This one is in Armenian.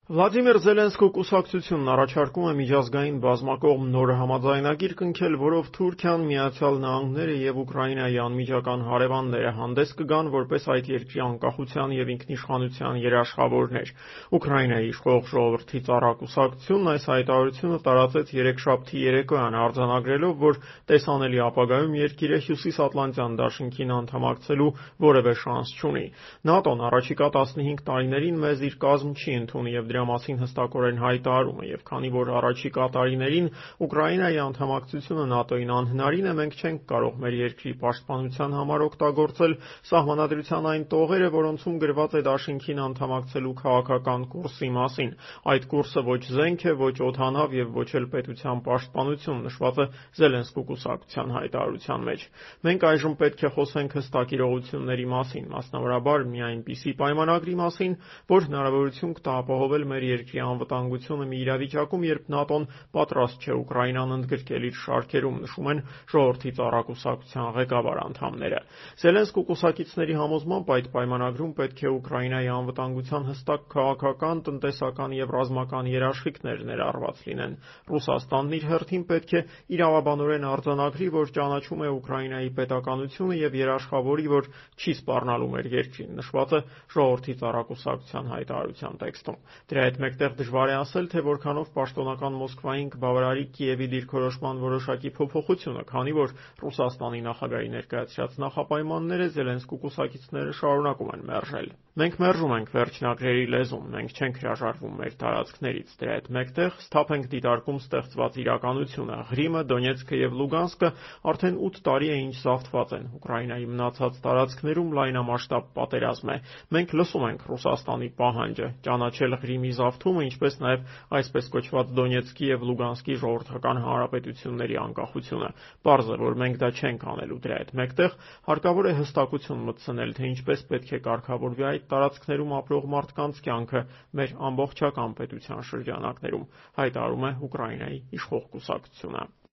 Վլադիմիր Զելենսկու կուսակցությունն առաջարկում է միջազգային բազմակողմ նոր համաձայնագիր կնքել, որով Թուրքիան, Միացյալ Նահանգները եւ Ուկրաինայի անմիջական հարևանները հանդես կգան որպես այդ երկրի անկախության եւ ինքնիշխանության երաշխավորներ։ Ուկրաինայի իշխող ժողովրդի ծառա կուսակցությունն այս հայտարարությունը տարածեց երեքշաբթի երեկոյան, արձանագրելով, որ տեսանելի ապագայում երկիրը Հյուսիսատլանտյան դաշինքին անդամակցելու որևէ շանս չունի։ ՆԱՏՕ-ն առաջիկա 15 տարիներին մեզ իր կազմ չի ընդունի եւ դրա մասին հստակորեն հայտարարում է, եւ քանի որ առաջիկա տարիներին Ուկրաինայի անդամակցությունը ՆԱՏՕ-ին անհնարին է, մենք չենք կարող մեր երկրի պաշտպանության համար օգտագործել Սահմանադրության այն տողերը, որոնցում գրված է դաշինքին անդամակցելու քաղաքական կուրսի մասին։ Այդ կուրսը ոչ զենք է, ոչ օդանավ եւ ոչ էլ պետության պաշտպանություն, նշված է Զելենսկու կուսակցության հայտարարության մեջ։ Մենք այժմ պետք է խոսենք հստակ իրողությունների մասին, մասնավորաբար մի այնպիսի պայմանագրի մասին, որ հնարավորություն կտա ապահովել մեր երկրի անվտանգությունը մի իրավիճակում, երբ ՆԱՏՕ-ն պատրաստ չէ Ուկրաինան ընդգրկել իր շարքերում, նշում են ժողովրդի ծառա կուսակցության ղեկավար անդամները։ Զելենսկու կուսակիցների համոզմամբ այդ պայմանագրում պետք է Ուկրաինայի անվտանգության հստակ քաղաքական, տնտեսական եւ ռազմական երաշխիքներ ներառված լինեն։ Ռուսաստանն իր հերթին պետք է իրավաբանորեն արձանագրի, որ ճանաչում է Ուկրաինայի պետականությունը եւ երաշխավորի, որ չի սպառնալու մեր երկրին, նշված է ժողովրդի ծառա կուսակցության հայտարարության տեքստում։ Դրա հետ մեկտեղ դժվար է ասել, թե որքանով պաշտոնական Մոսկվային կբավարարի Կիևի դիրքորոշման որոշակի փոփոխությունը, քանի որ Ռուսաստանի նախագահի ներկայացրած նախապայմանները Զելենսկու կուսակիցները շարունակում են մերժել։ Մենք մերժում ենք վերջնագրերի լեզուն, մենք չենք հրաժարվում մեր տարածքներից։ Դրա հետ մեկտեղ սթափ ենք դիտարկում ստեղծված իրականությունը։ Ղրիմը, Դոնեցկը եւ Լուգանսկը արդեն 8 տարի է ինչ զավթված են։ Ուկրաինայի մնացած տարածքներում լայնամասշտաբ պատերազմ է։ Մենք լսում ենք Ռուսաստանի պահանջը ճանաչել Ղրիմի զավթումը, ինչպես նաև այսպես կոչված Դոնեցկի եւ Լուգանսկի ժողովրդական հանրապետությունների անկախությունը։ Պարզ է, որ մենք դա չենք անելու։ Դրա հետ մեկտեղ հարկավոր է հստակություն մտցնել, թե ինչպես պետք է կարգավորվի այդ տարածքներում ապրող մարդկանց կյանքը մեր ամբողջական պետության շրջանակներում, հայտարարում է Ուկրաինայի իշխող կուսակցությունը։